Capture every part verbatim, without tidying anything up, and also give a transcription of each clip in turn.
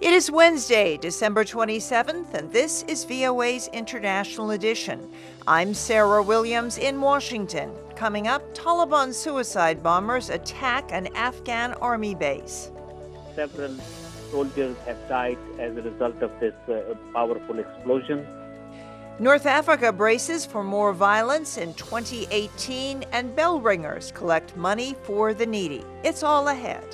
It is Wednesday, December twenty-seventh, and this is V O A's International Edition. I'm Sarah Williams in Washington. Coming up, Taliban suicide bombers attack an Afghan army base. Several soldiers have died as a result of this uh, powerful explosion. North Africa braces for more violence in twenty eighteen, and bell ringers collect money for the needy. It's all ahead.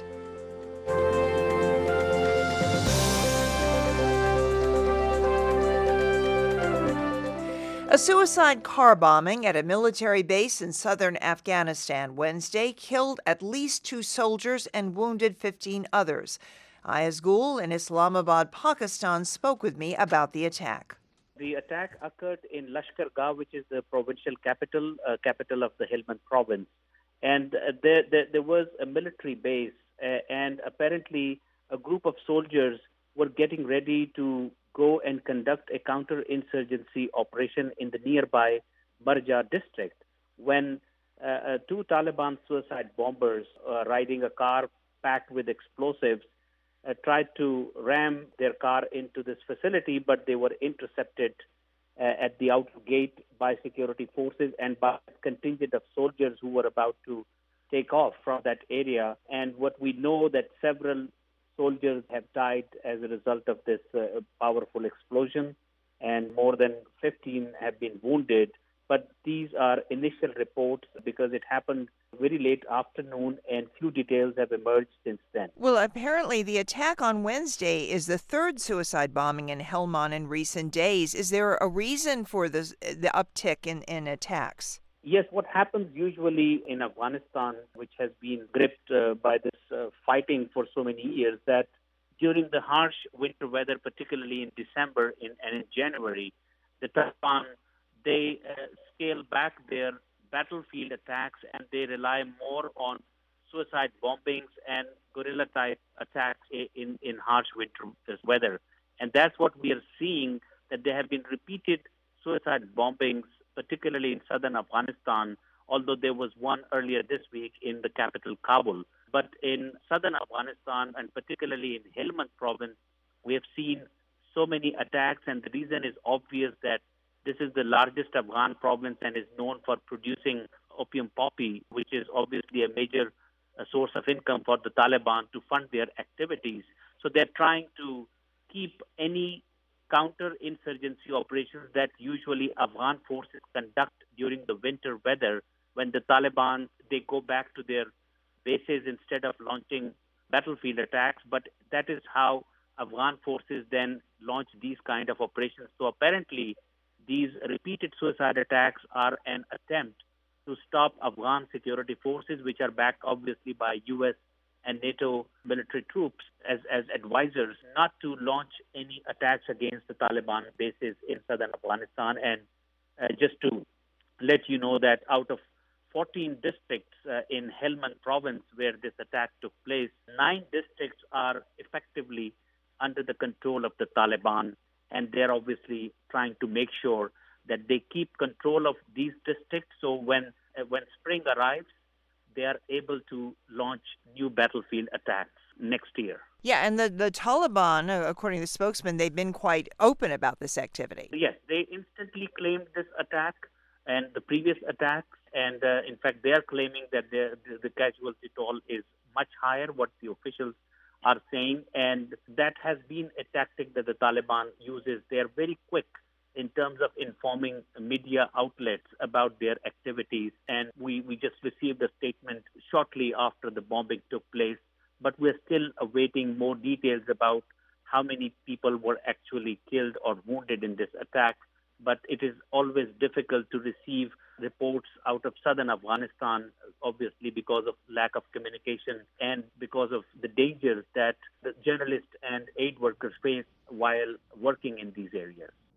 A suicide car bombing at a military base in southern Afghanistan Wednesday killed at least two soldiers and wounded fifteen others. Ayaz Gul in Islamabad, Pakistan, spoke with me about the attack. The attack occurred in Lashkar Gah, which is the provincial capital, uh, capital of the Helmand province. And uh, there, there, there was a military base, uh, and apparently a group of soldiers were getting ready to go and conduct a counterinsurgency operation in the nearby Barja district when uh, uh, two Taliban suicide bombers uh, riding a car packed with explosives Uh, tried to ram their car into this facility, but they were intercepted uh, at the outer gate by security forces and by a contingent of soldiers who were about to take off from that area. And what we know that several soldiers have died as a result of this uh, powerful explosion, and more than fifteen have been wounded. But these are initial reports because it happened very late afternoon and few details have emerged since then. Well, apparently the attack on Wednesday is the third suicide bombing in Helmand in recent days. Is there a reason for this, the uptick in, in attacks? Yes, what happens usually in Afghanistan, which has been gripped uh, by this uh, fighting for so many years, that during the harsh winter weather, particularly in December in, and in January, the Taliban, they uh, scale back their battlefield attacks and they rely more on suicide bombings and guerrilla-type attacks in, in harsh winter weather. And that's what we are seeing, that there have been repeated suicide bombings, particularly in southern Afghanistan, although there was one earlier this week in the capital, Kabul. But in southern Afghanistan, and particularly in Helmand province, we have seen so many attacks, and the reason is obvious that this is the largest Afghan province and is known for producing opium poppy, which is obviously a major uh, source of income for the Taliban to fund their activities. So they're trying to keep any counter-insurgency operations that usually Afghan forces conduct during the winter weather when the Taliban, they go back to their bases instead of launching battlefield attacks. But that is how Afghan forces then launch these kind of operations. So apparently, these repeated suicide attacks are an attempt to stop Afghan security forces, which are backed obviously by U S and NATO military troops as, as advisors, not to launch any attacks against the Taliban bases in southern Afghanistan. And uh, just to let you know that out of fourteen districts uh, in Helmand province where this attack took place, nine districts are effectively under the control of the Taliban. And they're obviously trying to make sure that they keep control of these districts. So when uh, when spring arrives, they are able to launch new battlefield attacks next year. Yeah, and the, the Taliban, according to the spokesman, they've been quite open about this activity. Yes, they instantly claimed this attack and the previous attacks. And uh, in fact, they are claiming that the, the casualty toll is much higher, what the officials are saying, and that has been a tactic that the Taliban uses. They are very quick in terms of informing media outlets about their activities, and we, we just received a statement shortly after the bombing took place, but we're still awaiting more details about how many people were actually killed or wounded in this attack. But it is always difficult to receive reports out of southern Afghanistan, obviously because of lack of communication and because of the dangers that the journalists and aid workers face while working in these areas.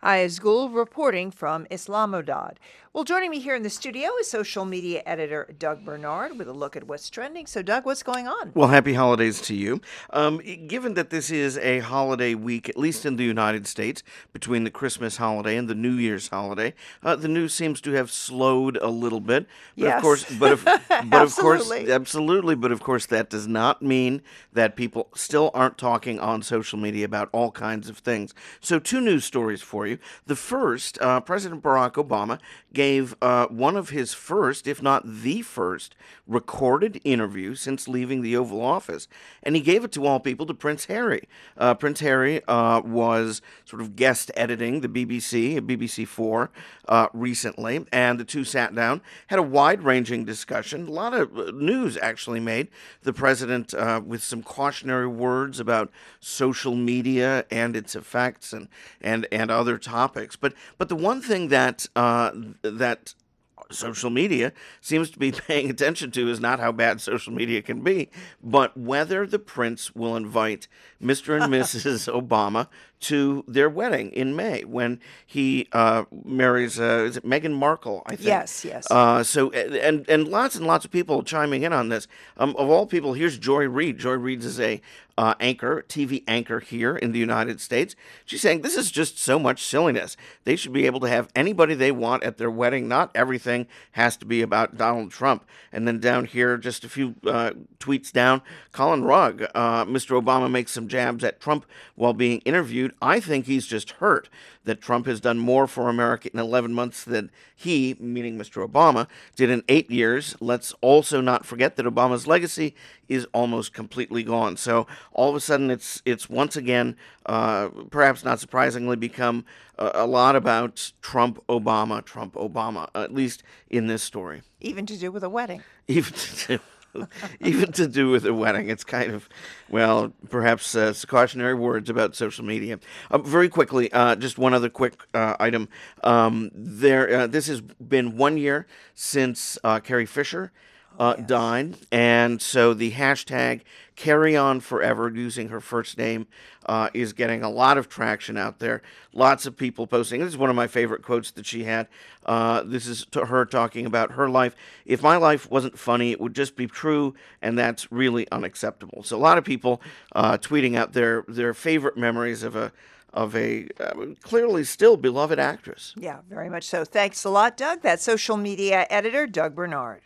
Ayaz Gul reporting from Islamabad. Well, joining me here in the studio is social media editor Doug Bernard with a look at what's trending. So, Doug, what's going on? Well, happy holidays to you. Um, given that this is a holiday week, at least in the United States, between the Christmas holiday and the New Year's holiday, uh, the news seems to have slowed a little bit. But Yes. of course, but of, but of course, Absolutely. absolutely. But of course, that does not mean that people still aren't talking on social media about all kinds of things. So, two news stories for you. The first, uh, President Barack Obama gave uh, one of his first, if not the first, recorded interview since leaving the Oval Office, and he gave it to all people to Prince Harry. Uh, Prince Harry uh, was sort of guest editing the B B C, B B C Four, uh, recently, and the two sat down, had a wide-ranging discussion, a lot of uh, news actually made. The president uh, with some cautionary words about social media and its effects and and and other topics. But but the one thing that uh, that social media seems to be paying attention to is not how bad social media can be, but whether the prince will invite Mister and Missus Obama to their wedding in May when he uh, marries, uh, is it Meghan Markle, I think? Yes, yes. Uh, so, and and lots and lots of people chiming in on this. Um, of all people, here's Joy Reid. Joy Reid is a uh, anchor, T V anchor here in the United States. She's saying this is just so much silliness. They should be able to have anybody they want at their wedding. Not everything has to be about Donald Trump. And then down here, just a few uh, tweets down, Colin Rugg, uh, Mister Obama makes some jabs at Trump while being interviewed. I think he's just hurt that Trump has done more for America in eleven months than he, meaning Mister Obama, did in eight years. Let's also not forget that Obama's legacy is almost completely gone. So all of a sudden, it's it's once again, uh, perhaps not surprisingly, become a, a lot about Trump, Obama, Trump, Obama, at least in this story. Even to do with a wedding. Even to do, even to do with a wedding. It's kind of, well, perhaps uh, cautionary words about social media. Uh, very quickly, uh, just one other quick uh, item. Um, there, uh, this has been one year since uh, Carrie Fisher uh, yes. died, and so the hashtag Carry On Forever, using her first name, uh, is getting a lot of traction out there. Lots of people posting. This is one of my favorite quotes that she had. Uh, this is to her talking about her life. If my life wasn't funny, it would just be true, and that's really unacceptable. So a lot of people uh, tweeting out their their favorite memories of a of a uh, clearly still beloved actress. Yeah, very much so. Thanks a lot, Doug. That's social media editor Doug Bernard.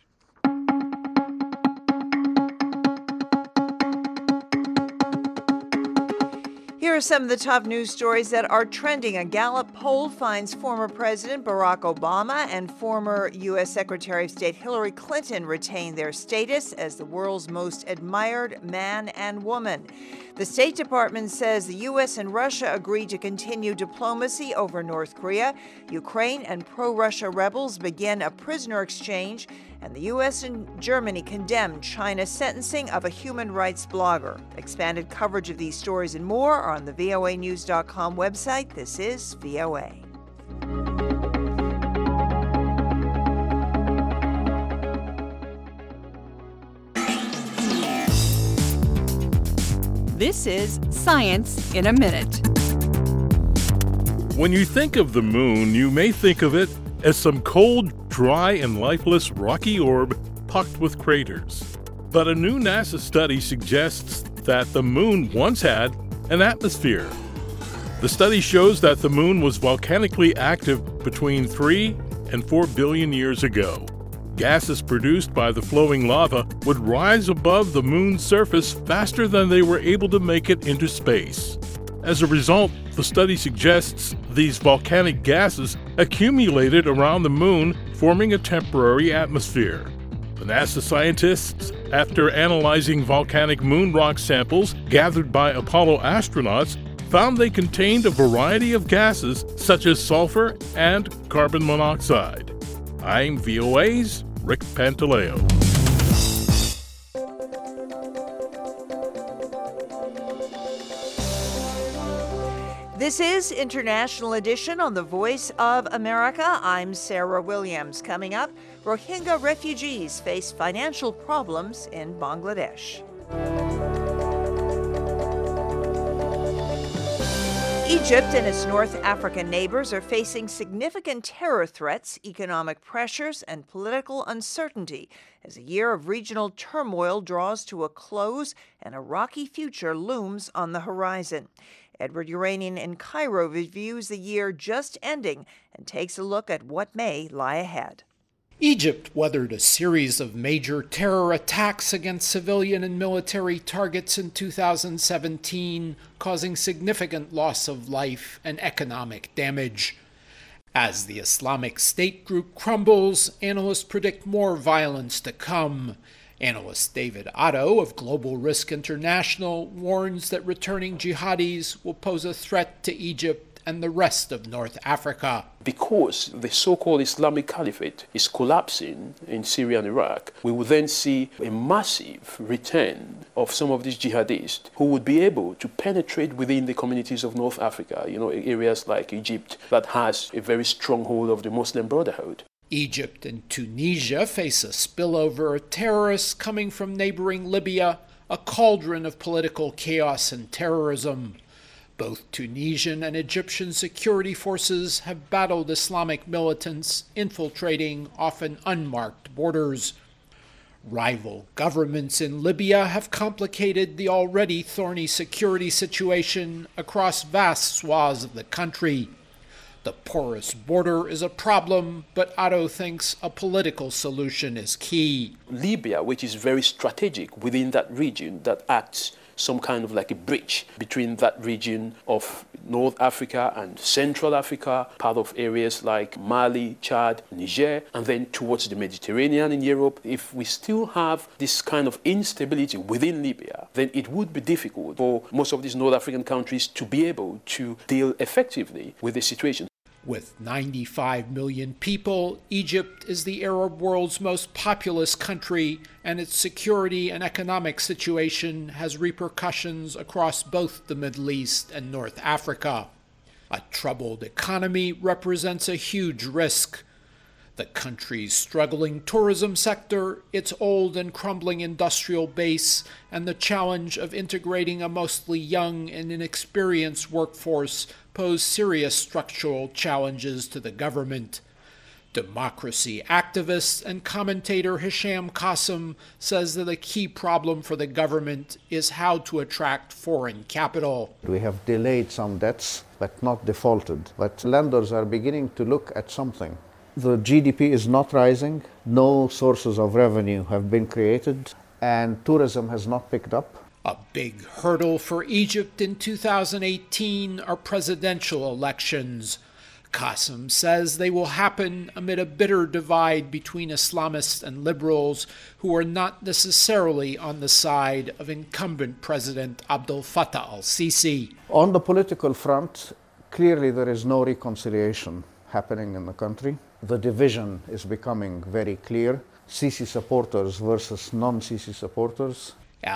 Here are some of the top news stories that are trending. A Gallup poll finds former President Barack Obama and former U S Secretary of State Hillary Clinton retain their status as the world's most admired man and woman. The State Department says the U S and Russia agreed to continue diplomacy over North Korea. Ukraine and pro-Russia rebels begin a prisoner exchange, and the U S and Germany condemned China's sentencing of a human rights blogger. Expanded coverage of these stories and more are on the V O A news dot com website. This is V O A. This is Science in a Minute. When you think of the moon, you may think of it as some cold, dry, and lifeless rocky orb pocked with craters. But a new NASA study suggests that the moon once had an atmosphere. The study shows that the moon was volcanically active between three and four billion years ago. Gases produced by the flowing lava would rise above the moon's surface faster than they were able to make it into space. As a result, the study suggests these volcanic gases accumulated around the moon, forming a temporary atmosphere. The NASA scientists, after analyzing volcanic moon rock samples gathered by Apollo astronauts, found they contained a variety of gases such as sulfur and carbon monoxide. I'm V O A's Rick Pantaleo. This is International Edition on the Voice of America. I'm Sarah Williams. Coming up, Rohingya refugees face financial problems in Bangladesh. Egypt and its North African neighbors are facing significant terror threats, economic pressures, and political uncertainty as a year of regional turmoil draws to a close and a rocky future looms on the horizon. Edward Uranian in Cairo reviews the year just ending and takes a look at what may lie ahead. Egypt weathered a series of major terror attacks against civilian and military targets in two thousand seventeen, causing significant loss of life and economic damage. As the Islamic State group crumbles, analysts predict more violence to come. Analyst David Otto of Global Risk International warns that returning jihadis will pose a threat to Egypt and the rest of North Africa. Because the so-called Islamic Caliphate is collapsing in Syria and Iraq, we will then see a massive return of some of these jihadists who would be able to penetrate within the communities of North Africa, you know, areas like Egypt that has a very strong hold of the Muslim Brotherhood. Egypt and Tunisia face a spillover of terrorists coming from neighboring Libya, a cauldron of political chaos and terrorism. Both Tunisian and Egyptian security forces have battled Islamic militants infiltrating often unmarked borders. Rival governments in Libya have complicated the already thorny security situation across vast swaths of the country. The porous border is a problem, but Otto thinks a political solution is key. Libya, which is very strategic within that region, that acts some kind of like a bridge between that region of North Africa and Central Africa, part of areas like Mali, Chad, Niger, and then towards the Mediterranean in Europe. If we still have this kind of instability within Libya, then it would be difficult for most of these North African countries to be able to deal effectively with the situation. With ninety-five million people, Egypt is the Arab world's most populous country, and its security and economic situation has repercussions across both the Middle East and North Africa. A troubled economy represents a huge risk. The country's struggling tourism sector, its old and crumbling industrial base, and the challenge of integrating a mostly young and inexperienced workforce pose serious structural challenges to the government. Democracy activist and commentator Hisham Qasim says that a key problem for the government is how to attract foreign capital. We have delayed some debts, but not defaulted. But lenders are beginning to look at something. The G D P is not rising, no sources of revenue have been created, and tourism has not picked up. A big hurdle for Egypt in two thousand eighteen are presidential elections. Qasim says they will happen amid a bitter divide between Islamists and liberals who are not necessarily on the side of incumbent President Abdel Fattah al-Sisi. On the political front, clearly there is no reconciliation happening in the country. The division is becoming very clear. Sisi supporters versus non-Sisi supporters.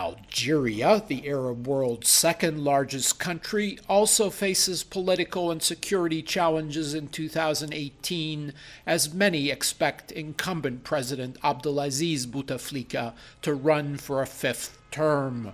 Algeria, the Arab world's second largest country, also faces political and security challenges in two thousand eighteen, as many expect incumbent President Abdelaziz Bouteflika to run for a fifth term.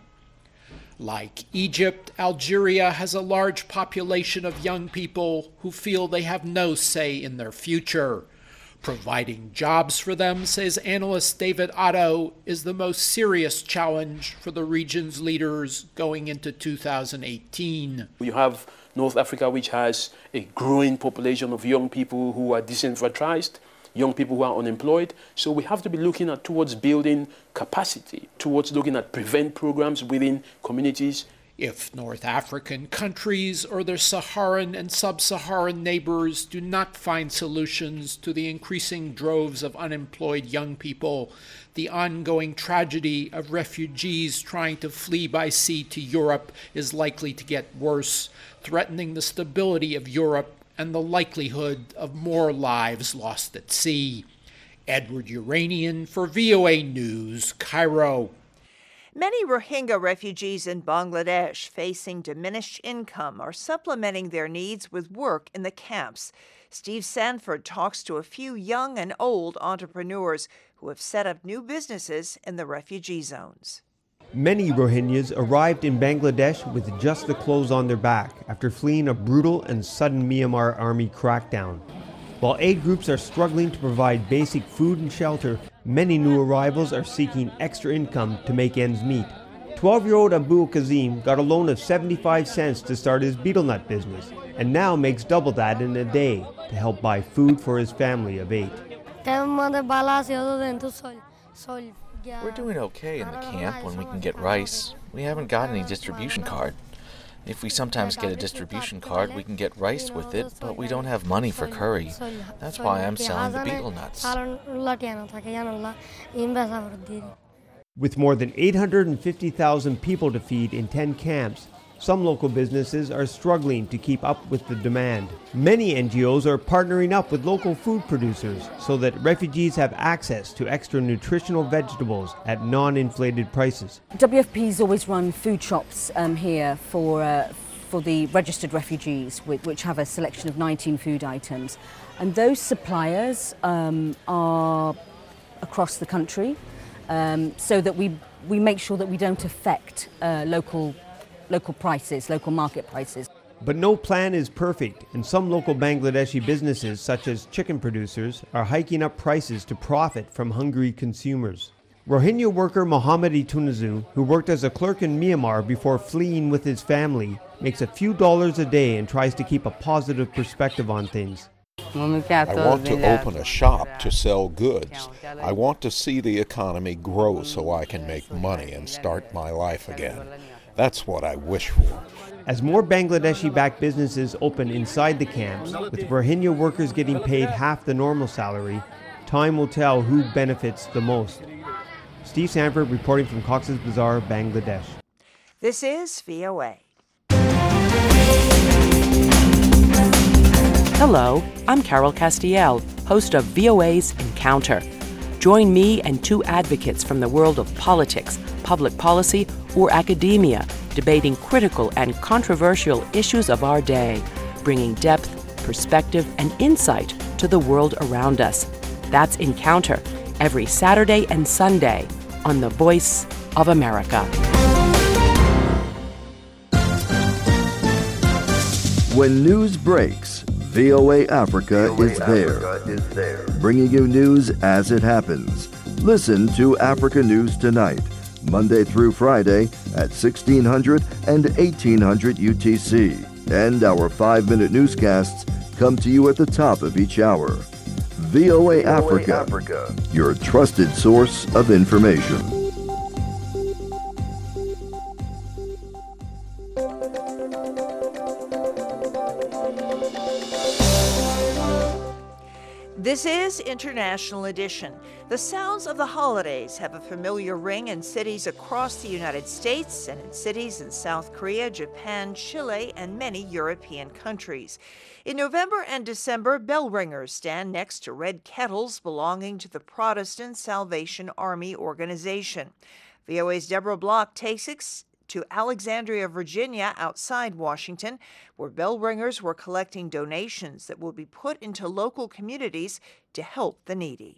Like Egypt, Algeria has a large population of young people who feel they have no say in their future. Providing jobs for them, says analyst David Otto, is the most serious challenge for the region's leaders going into two thousand eighteen. You have North Africa, which has a growing population of young people who are disenfranchised, young people who are unemployed. So we have to be looking at towards building capacity, towards looking at prevent programs within communities. If North African countries or their Saharan and sub-Saharan neighbors do not find solutions to the increasing droves of unemployed young people, the ongoing tragedy of refugees trying to flee by sea to Europe is likely to get worse, threatening the stability of Europe and the likelihood of more lives lost at sea. Edward Uranian for V O A News, Cairo. Many Rohingya refugees in Bangladesh facing diminished income are supplementing their needs with work in the camps. Steve Sanford talks to a few young and old entrepreneurs who have set up new businesses in the refugee zones. Many Rohingyas arrived in Bangladesh with just the clothes on their back after fleeing a brutal and sudden Myanmar army crackdown. While aid groups are struggling to provide basic food and shelter, many new arrivals are seeking extra income to make ends meet. twelve-year-old Abul Kazim got a loan of seventy-five cents to start his betel nut business, and now makes double that in a day to help buy food for his family of eight. We're doing okay in the camp when we can get rice. We haven't got any distribution card. If we sometimes get a distribution card, we can get rice with it, but we don't have money for curry. That's why I'm selling the betel nuts. With more than eight hundred fifty thousand people to feed in ten camps, some local businesses are struggling to keep up with the demand. Many N G Os are partnering up with local food producers so that refugees have access to extra nutritional vegetables at non-inflated prices. W F P's always run food shops um, here for uh, for the registered refugees, which have a selection of nineteen food items. And those suppliers um, are across the country, um, so that we, we make sure that we don't affect uh, local local prices, local market prices. But no plan is perfect, and some local Bangladeshi businesses, such as chicken producers, are hiking up prices to profit from hungry consumers. Rohingya worker Mohammed Itunazu, who worked as a clerk in Myanmar before fleeing with his family, makes a few dollars a day and tries to keep a positive perspective on things. I want to open a shop to sell goods. I want to see the economy grow so I can make money and start my life again. That's what I wish for. As more Bangladeshi-backed businesses open inside the camps, with Rohingya workers getting paid half the normal salary, time will tell who benefits the most. Steve Sanford reporting from Cox's Bazar, Bangladesh. This is V O A. Hello, I'm Carol Castiel, host of V O A's Encounter. Join me and two advocates from the world of politics, public policy, or academia, debating critical and controversial issues of our day, bringing depth, perspective, and insight to the world around us. That's Encounter, every Saturday and Sunday on The Voice of America. When news breaks, V O A Africa, V O A is, Africa there, is there, bringing you news as it happens. Listen to Africa News Tonight, Monday through Friday at sixteen hundred and eighteen hundred U T C. And our five-minute newscasts come to you at the top of each hour. V O A, V O A Africa, Africa, your trusted source of information. This is International Edition. The sounds of the holidays have a familiar ring in cities across the United States and in cities in South Korea, Japan, Chile, and many European countries. In November and December, bell ringers stand next to red kettles belonging to the Protestant Salvation Army organization. V O A's Deborah Block takes us to Alexandria, Virginia, outside Washington, where bell ringers were collecting donations that will be put into local communities to help the needy.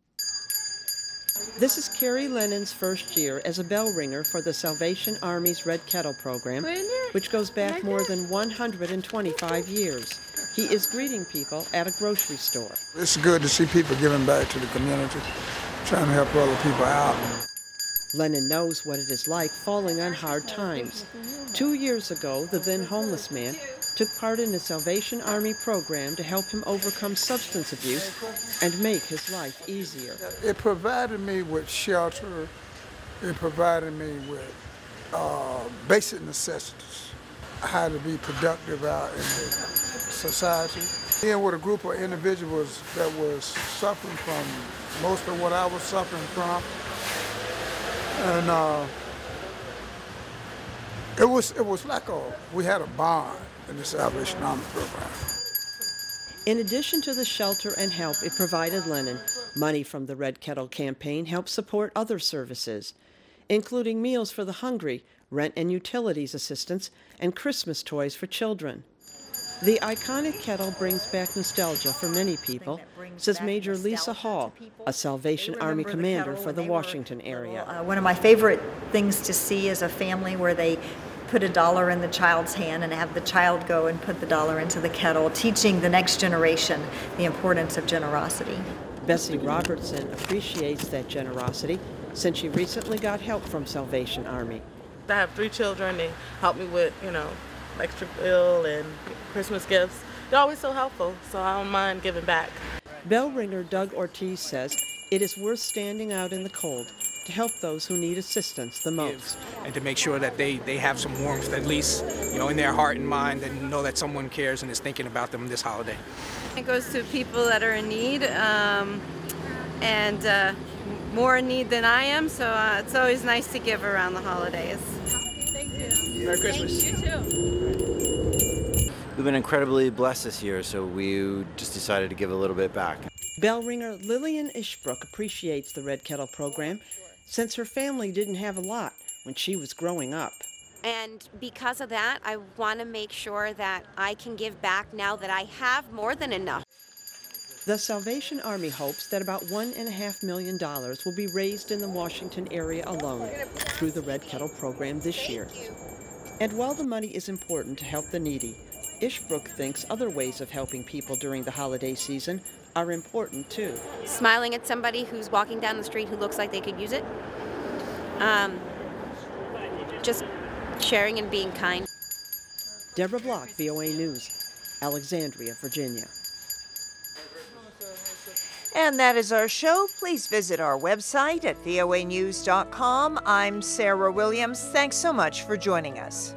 This is Carrie Lennon's first year as a bell ringer for the Salvation Army's Red Kettle program, which goes back more than one hundred twenty-five years. He is greeting people at a grocery store. It's good to see people giving back to the community, trying to help other people out. Lennon knows what it is like falling on hard times. Two years ago, the then homeless man took part in the Salvation Army program to help him overcome substance abuse and make his life easier. It provided me with shelter. It provided me with uh, basic necessities. How to be productive out in the society. Being with a group of individuals that was suffering from most of what I was suffering from. And uh, it was it was like a we had a bond in the Salvation Army program. In addition to the shelter and help it provided Lennon, money from the Red Kettle campaign helped support other services, including meals for the hungry, rent and utilities assistance, and Christmas toys for children. The iconic kettle brings back nostalgia for many people, says Major Lisa Hall, a Salvation Army commander for the Washington area. Uh, one of my favorite things to see is a family where they put a dollar in the child's hand and have the child go and put the dollar into the kettle, teaching the next generation the importance of generosity. Bessie Robertson appreciates that generosity since she recently got help from Salvation Army. I have three children. They help me with, you know, extra bill and Christmas gifts. They're always so helpful, so I don't mind giving back. Bell ringer Doug Ortiz says it is worth standing out in the cold to help those who need assistance the most. And to make sure that they, they have some warmth, at least, you know, in their heart and mind, and know that someone cares and is thinking about them this holiday. It goes to people that are in need, um, and uh, more in need than I am, so uh, it's always nice to give around the holidays. Thank you. Merry Christmas. Thank you, too. We've been incredibly blessed this year, so we just decided to give a little bit back. Bell ringer Lillian Ishbrook appreciates the Red Kettle program since her family didn't have a lot when she was growing up. And because of that, I want to make sure that I can give back now that I have more than enough. The Salvation Army hopes that about one and a half million dollars will be raised in the Washington area alone through the Red Kettle program this year. And while the money is important to help the needy, Ishbrook thinks other ways of helping people during the holiday season are important too. Smiling at somebody who's walking down the street who looks like they could use it. Um, just sharing and being kind. Deborah Block, V O A News, Alexandria, Virginia. And that is our show. Please visit our website at V O A news dot com. I'm Sarah Williams. Thanks so much for joining us.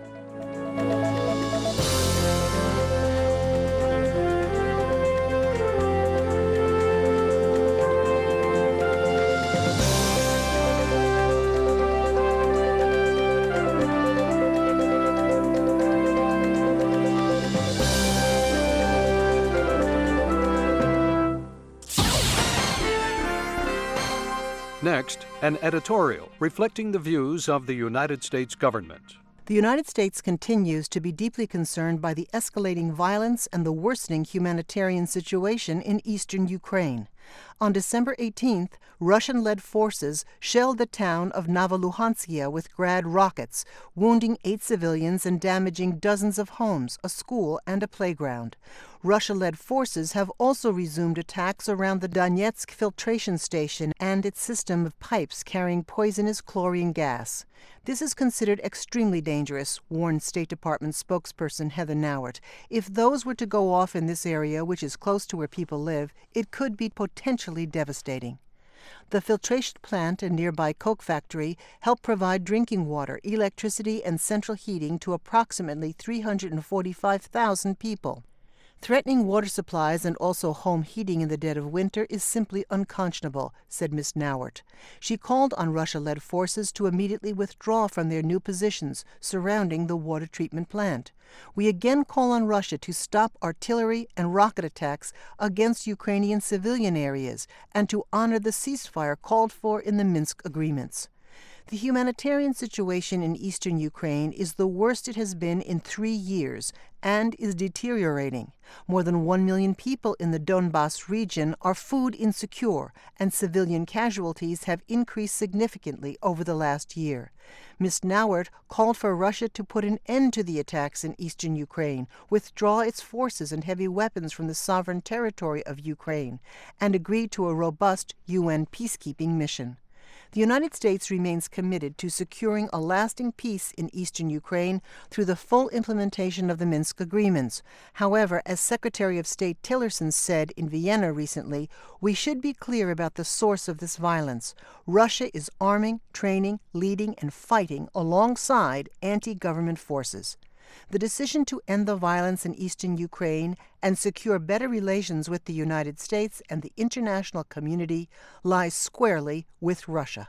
Next, an editorial reflecting the views of the United States government. The United States continues to be deeply concerned by the escalating violence and the worsening humanitarian situation in eastern Ukraine. On December eighteenth, Russian-led forces shelled the town of Novoluhanskia with Grad rockets, wounding eight civilians and damaging dozens of homes, a school, and a playground. Russia-led forces have also resumed attacks around the Donetsk filtration station and its system of pipes carrying poisonous chlorine gas. This is considered extremely dangerous, warned State Department spokesperson Heather Nauert. If those were to go off in this area, which is close to where people live, it could be potentially devastating. The filtration plant and nearby coke factory help provide drinking water, electricity, and central heating to approximately three hundred forty-five thousand people. Threatening water supplies and also home heating in the dead of winter is simply unconscionable, said Miz Nauert. She called on Russia-led forces to immediately withdraw from their new positions surrounding the water treatment plant. We again call on Russia to stop artillery and rocket attacks against Ukrainian civilian areas and to honor the ceasefire called for in the Minsk agreements. The humanitarian situation in eastern Ukraine is the worst it has been in three years and is deteriorating. More than one million people in the Donbas region are food insecure, and civilian casualties have increased significantly over the last year. Miz Nauert called for Russia to put an end to the attacks in eastern Ukraine, withdraw its forces and heavy weapons from the sovereign territory of Ukraine, and agree to a robust U N peacekeeping mission. The United States remains committed to securing a lasting peace in eastern Ukraine through the full implementation of the Minsk agreements. However, as Secretary of State Tillerson said in Vienna recently, we should be clear about the source of this violence. Russia is arming, training, leading, and fighting alongside anti-government forces. The decision to end the violence in eastern Ukraine and secure better relations with the United States and the international community lies squarely with Russia.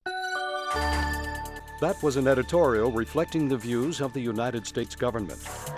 That was an editorial reflecting the views of the United States government.